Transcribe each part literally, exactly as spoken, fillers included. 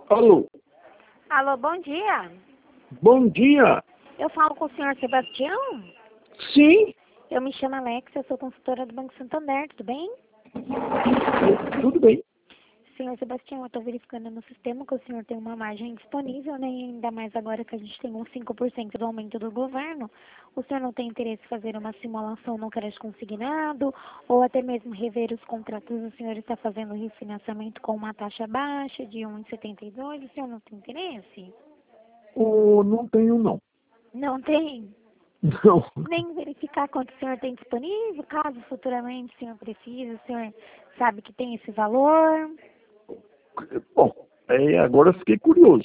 Alô, Alô, bom dia. bom dia. Eu falo com o senhor Sebastião? Sim, Eu me chamo Alex, eu sou consultora do Banco Santander, tudo bem? tudo bem. Senhor Sebastião, eu estou verificando no sistema que o senhor tem uma margem disponível, né? E ainda mais agora que a gente tem uns cinco por cento do aumento do governo. O senhor não tem interesse em fazer uma simulação no crédito consignado ou até mesmo rever os contratos? O senhor está fazendo refinanciamento com uma taxa baixa de um vírgula setenta e dois, o senhor não tem interesse? Oh, não tenho, não. Não tem? Não. Nem verificar quanto o senhor tem disponível, caso futuramente o senhor precise, o senhor sabe que tem esse valor. Bom, é, agora eu fiquei curioso.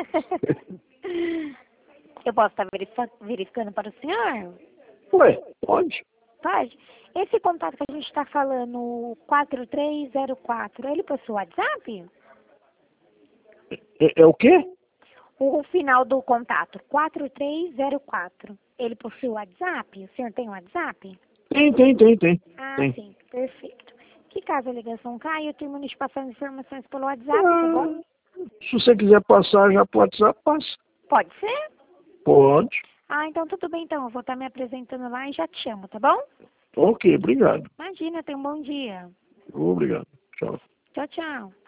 Eu posso estar verifa- verificando para o senhor? Ué, pode? Pode? Esse contato que a gente está falando, o quatro três zero quatro, ele possui WhatsApp? É, é o quê? O final do contato, quatro três zero quatro, ele possui WhatsApp? O senhor tem WhatsApp? Tem, tem, tem, tem. Ah, tem. sim, perfeito. Que caso a ligação caia, eu termino de passar as informações pelo WhatsApp, tá Ah, bom? se você quiser passar já pro WhatsApp, passa. Pode ser? Pode. Ah, então tudo bem então. Eu vou estar me apresentando lá e já te chamo, tá bom? Ok, obrigado. Imagina, tenha um bom dia. Obrigado. Tchau. Tchau, tchau.